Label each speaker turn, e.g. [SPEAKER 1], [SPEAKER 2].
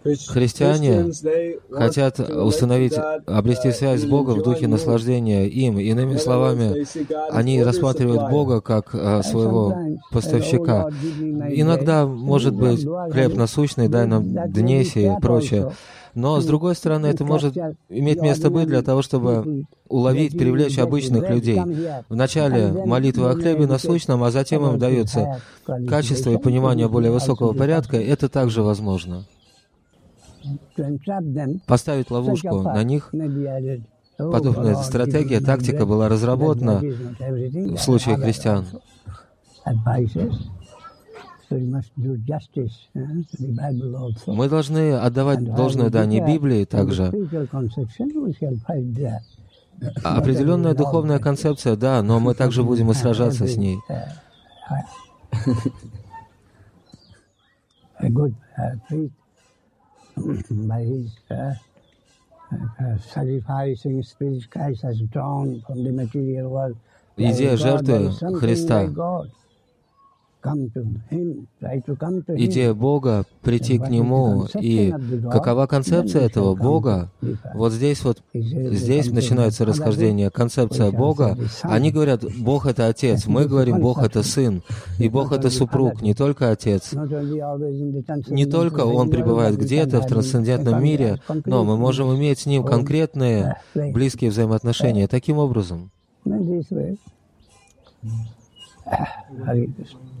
[SPEAKER 1] Христиане хотят обрести связь с Богом в духе наслаждения им. Иными словами, они рассматривают Бога как своего поставщика. Иногда, может быть, хлеб насущный, дай нам днеси и прочее. Но, с другой стороны, это может иметь место быть для того, чтобы уловить, привлечь обычных людей. Вначале молитва о хлебе насущном, а затем им дается качество и понимание более высокого порядка. Это также возможно. Поставить ловушку на них. Подобная стратегия, тактика была разработана в случае христиан. Мы должны отдавать должное дань Библии также. Определенная духовная концепция, да, но мы также будем и сражаться с ней. Идея жертвы Христа, идея Бога, прийти к Нему, и какова концепция этого Бога? Вот здесь начинается расхождение. Концепция Бога, они говорят, Бог — это Отец, мы говорим, Бог — это Сын, и Бог — это супруг, не только Отец. Не только Он пребывает где-то в трансцендентном мире, но мы можем иметь с Ним конкретные, близкие взаимоотношения таким образом.